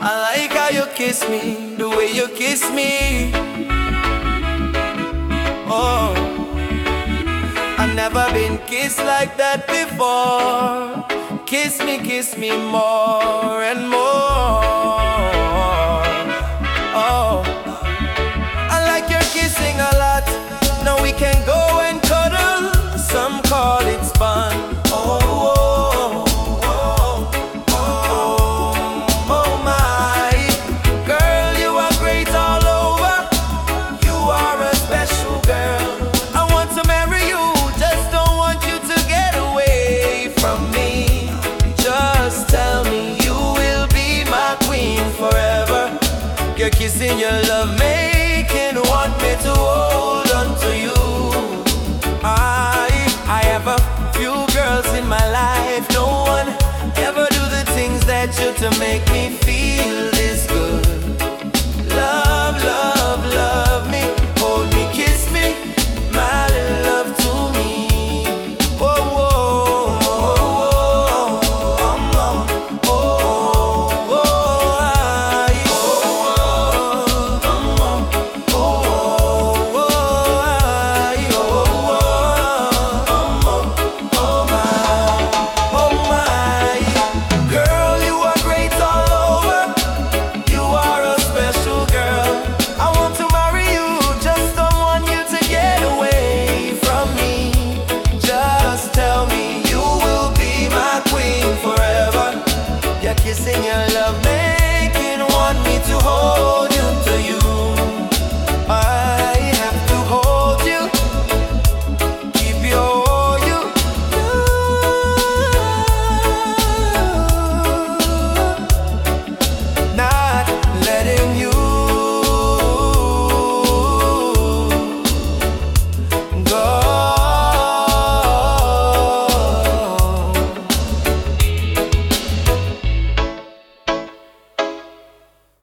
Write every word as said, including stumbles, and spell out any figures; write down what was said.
I like how you kiss me, the way you kiss me. Oh, I've never been kissed like that before. Kiss me, kiss me more and more. Oh, I like your kissing a lot. Now we can go and cuddle. Some call it fun. Oh, oh, oh, oh, oh my girl, you are great all over. You are a special girl. I want to marry you, just don't want you to get away from me. Just tell me you will be my queen forever. Your kissing, your love making, want me to hold on to you. I, I have a few girls in my life. No one ever do the things that you to make me feel this good. Love, love, love me, hold me, kiss me, my little love to me. Oh, oh, oh, oh, oh, oh, oh, I, oh, oh, oh, oh, I, oh, oh, my, oh my, girl, you are great all over. You are a special girl. I want to marry you, just don't want you to get away from me. Just tell me you will be my queen forever. Your kissing, your love making, want me to hold you.